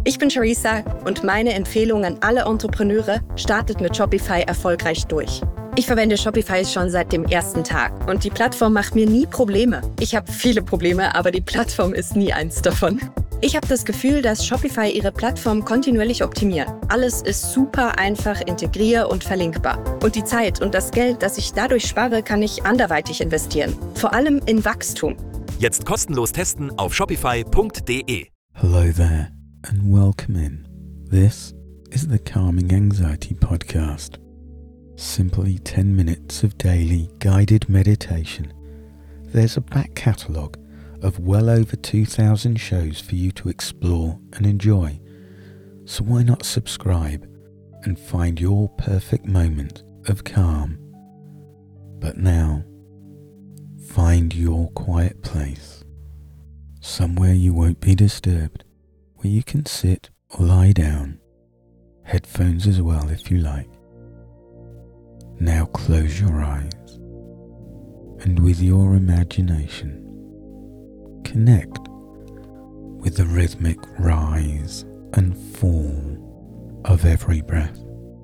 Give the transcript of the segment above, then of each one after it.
Ich bin Charissa und meine Empfehlung an alle Entrepreneure: startet mit Shopify erfolgreich durch. Ich verwende Shopify schon seit dem ersten Tag und die Plattform macht mir nie Probleme. Ich habe viele Probleme, aber die Plattform ist nie eins davon. Ich habe das Gefühl, dass Shopify ihre Plattform kontinuierlich optimiert. Alles ist super einfach integrier- und verlinkbar. Und die Zeit und das Geld, das ich dadurch spare, kann ich anderweitig investieren. Vor allem in Wachstum. Jetzt kostenlos testen auf shopify.de. Hello there and welcome in. This is the Calming Anxiety Podcast. Simply 10 minutes of daily guided meditation. There's a back catalogue of well over 2,000 shows for you to explore and enjoy. So why not subscribe and find your perfect moment of calm? But now, find your quiet place. Somewhere you won't be disturbed, where you can sit or lie down. Headphones as well if you like. Now close your eyes and with your imagination connect with the rhythmic rise and fall of every breath.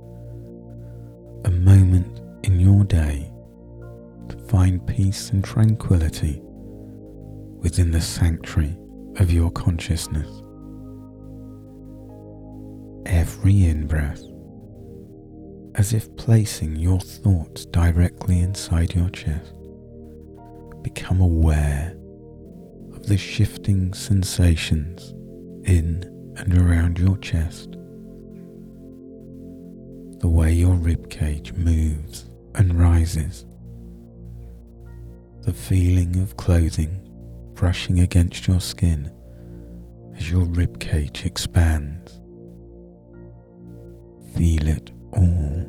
A moment in your day to find peace and tranquility within the sanctuary of your consciousness. Every in-breath, as if placing your thoughts directly inside your chest, become aware of the shifting sensations in and around your chest, the way your ribcage moves and rises, the feeling of clothing brushing against your skin as your ribcage expands. Feel it all.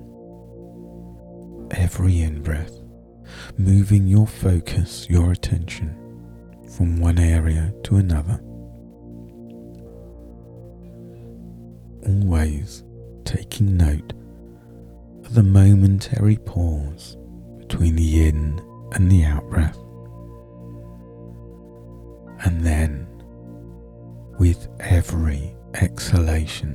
Every in-breath, moving your focus, your attention from one area to another. Always taking note of the momentary pause between the in and the out breath. And then, with every exhalation,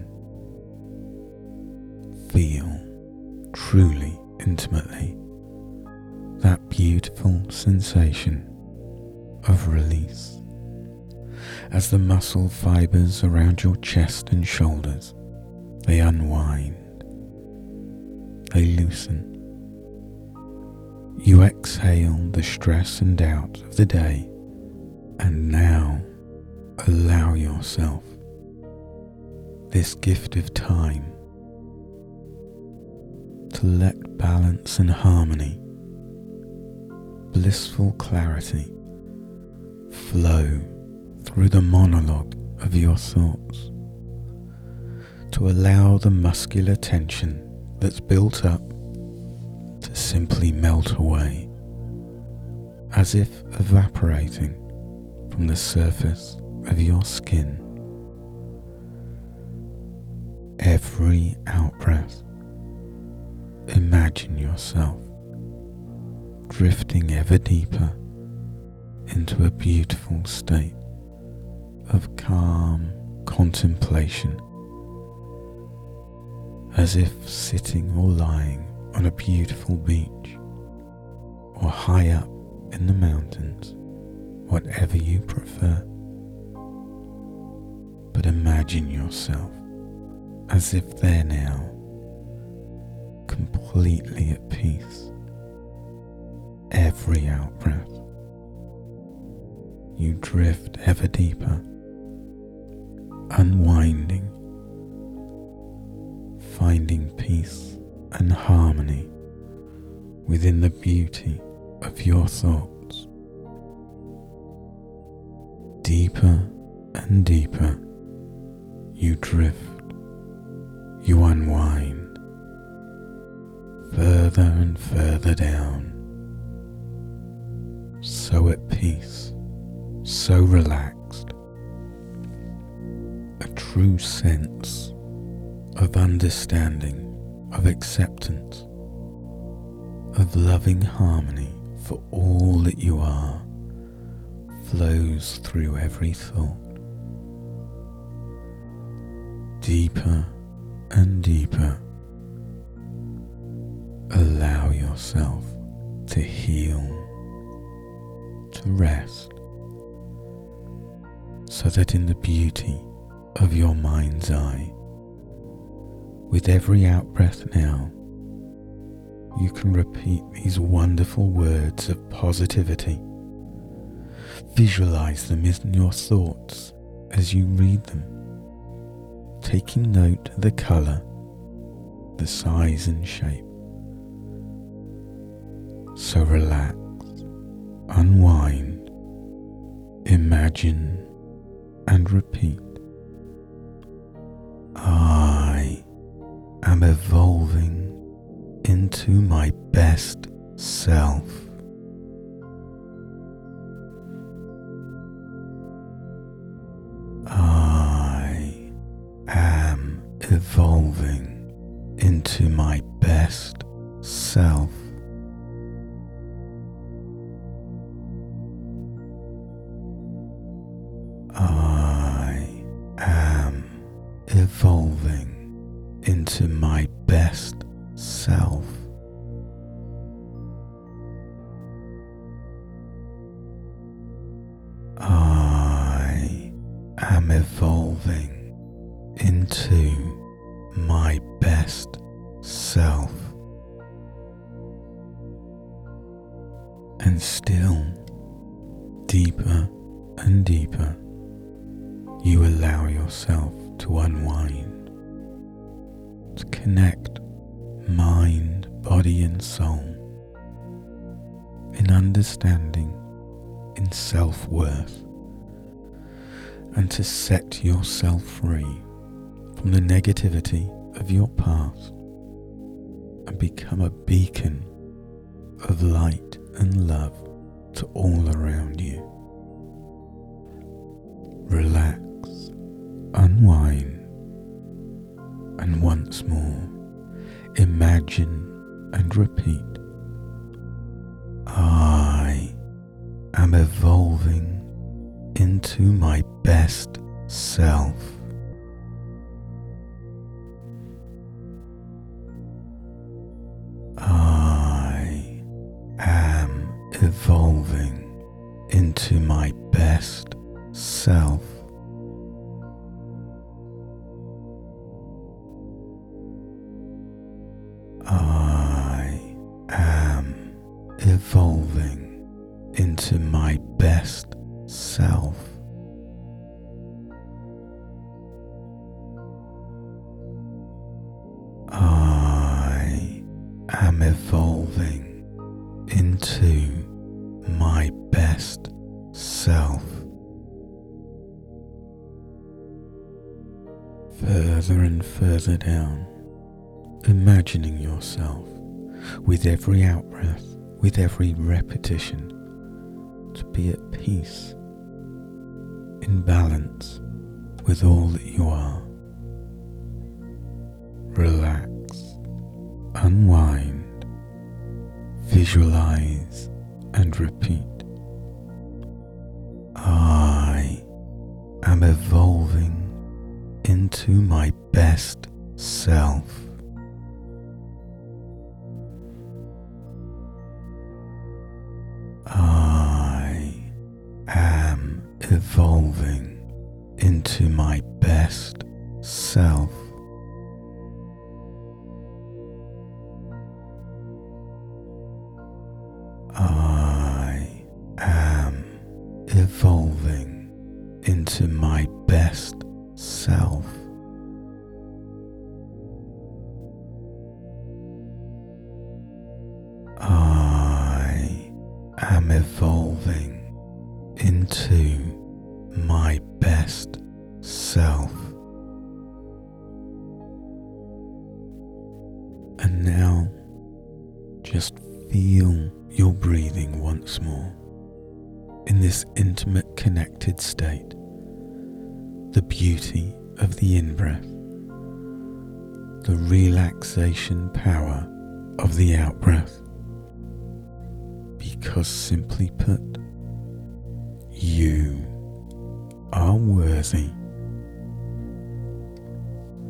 feel truly intimately that beautiful sensation of release as the muscle fibers around your chest and shoulders, they unwind, they loosen. You exhale the stress and doubt of the day, and now allow yourself this gift of time to let balance and harmony, blissful clarity flow through the monologue of your thoughts, to allow the muscular tension that's built up to simply melt away, as if evaporating from the surface of your skin. Every out-breath, imagine yourself drifting ever deeper into a beautiful state of calm contemplation, as if sitting or lying on a beautiful beach or high up in the mountains, whatever you prefer. But imagine yourself as if there now, completely at peace. Every out-breath, you drift ever deeper, unwinding, finding peace and harmony within the beauty of your thoughts. Deeper and deeper, you drift, you unwind, further and further down, so at peace, so relaxed, a true sense of understanding, of acceptance, of loving harmony for all that you are flows through every thought. deeper and deeper. Allow yourself to heal, to rest, so that in the beauty of your mind's eye, with every out-breath now, you can repeat these wonderful words of positivity. Visualize them in your thoughts as you read them, taking note of the colour, the size and shape. So relax, unwind, imagine and repeat. I am evolving into my best self. I am evolving into my best self. I am evolving into my best self. I am evolving into my best self. And still deeper and deeper, you allow yourself to unwind, to connect mind, body and soul in understanding, in self-worth, and to set yourself free from the negativity of your past and become a beacon of light and love to all around you. Relax, unwind, and once more imagine and repeat. I am evolving into my best self. I am evolving into my best self. I am evolving into my best self. I am evolving into my best self. Further and further down, imagining yourself with every out-breath, with every repetition, to be at peace, in balance with all that you are. Relax, unwind, visualize and repeat. I am evolving into my best self. I am evolving into my best self. I am evolving into my best self. I am evolving into my best self. And now, just feel your breathing once more in this intimate connected state, the beauty of the in-breath, the relaxation power of the out-breath, because simply put, you are worthy.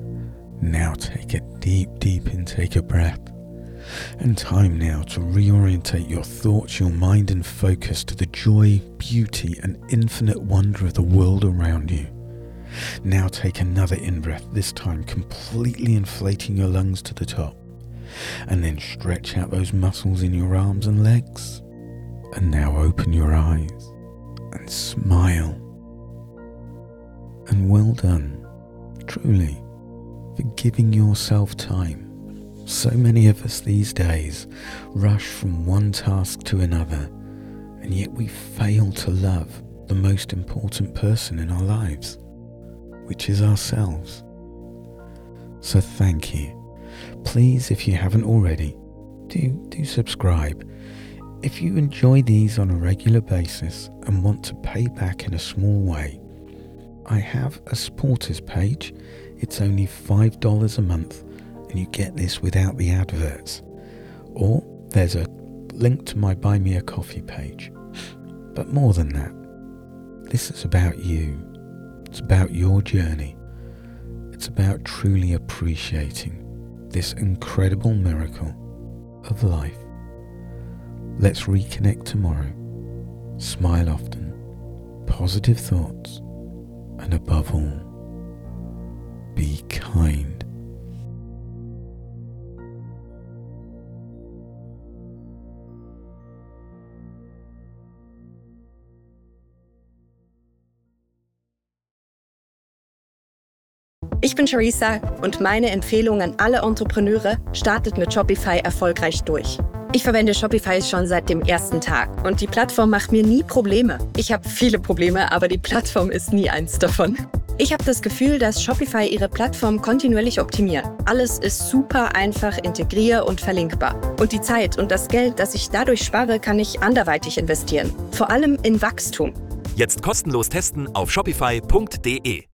Now take a deep intake of breath. And time now to reorientate your thoughts, your mind and focus to the joy, beauty and infinite wonder of the world around you. Now take another in-breath, this time completely inflating your lungs to the top. And then stretch out those muscles in your arms and legs. And now open your eyes and smile. And well done, truly, for giving yourself time. So many of us these days rush from one task to another, and yet we fail to love the most important person in our lives, which is ourselves. So thank you. Please, if you haven't already, do subscribe. If you enjoy these on a regular basis and want to pay back in a small way, I have a supporters page. It's only $5 a month and you get this without the adverts. Or there's a link to my Buy Me a Coffee page. But more than that, this is about you. It's about your journey. It's about truly appreciating this incredible miracle of life. Let's reconnect tomorrow. Smile often, positive thoughts, and above all, be kind. Ich bin Charissa und meine Empfehlung an alle Entrepreneure: startet mit Shopify erfolgreich durch. Ich verwende Shopify schon seit dem ersten Tag und die Plattform macht mir nie Probleme. Ich habe viele Probleme, aber die Plattform ist nie eins davon. Ich habe das Gefühl, dass Shopify ihre Plattform kontinuierlich optimiert. Alles ist super einfach integrier- und verlinkbar. Und die Zeit und das Geld, das ich dadurch spare, kann ich anderweitig investieren. Vor allem in Wachstum. Jetzt kostenlos testen auf shopify.de.